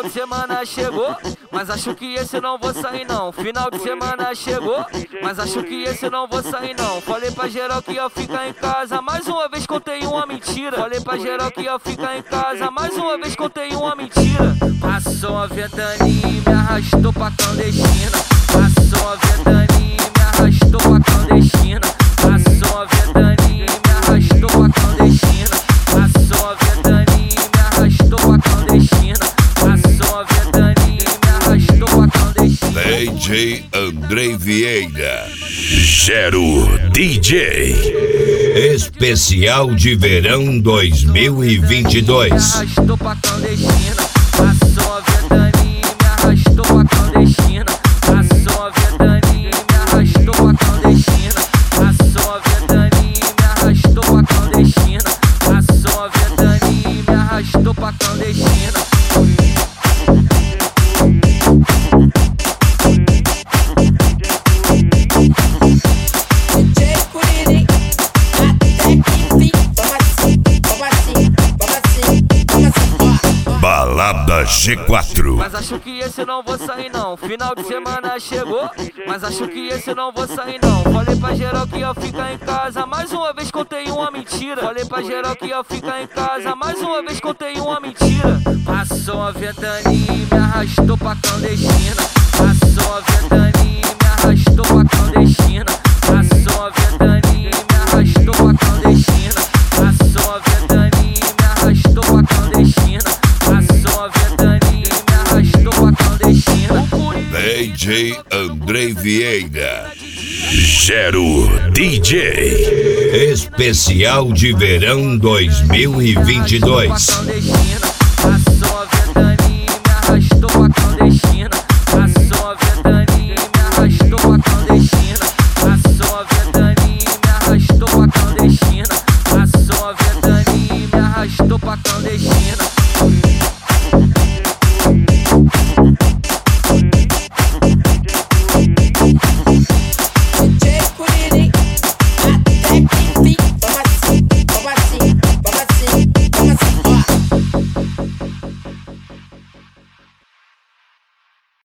de semana chegou, mas acho que esse não vou sair não. Final de semana chegou, mas acho que esse não vou sair não. Falei pra geral que ia ficar em casa, mais uma vez contei uma mentira. Falei pra geral que ia ficar em casa, mais uma vez contei uma mentira. Passou a ventania e me arrastou pra clandestina. Passou a ventania e me arrastou pra clandestina. Passou a ventania e me arrastou pra clandestina. Passou a ventania e me arrastou pra clandestina. Passou a ventania e me arrastou pra clandestina. DJ Andrei Vieira, Gero DJ, especial de verão 2022. Me arrastou pra clandestina. Passou a ventania e me arrastou pra clandestina. Passou a ventania e me arrastou pra clandestina. Passou a ventania e me arrastou pra clandestina. Passou a ventania e me arrastou pra clandestina. Balada G4. Mas acho que esse não vou sair não. Final de semana chegou, mas acho que esse não vou sair não. Falei pra geral que ia ficar em casa, mais uma vez contei uma mentira. Falei pra geral que ia ficar em casa, mais uma vez contei uma mentira. Passou a ventania e me arrastou pra clandestina. Passou a ventania e me arrastou pra clandestina. Passou a ventania e me arrastou pra clandestina. Passou a ventania e me arrastou pra clandestina. Passou a ventania e me arrastou pra clandestina. DJ Andrei Vieira, Gero DJ, especial de verão 2022. Passou a ventania e me arrastou pra clandestina. Passou a ventania e me arrastou pra clandestina. Passou a ventania e me arrastou pra clandestina. Passou a ventania e me arrastou pra clandestina.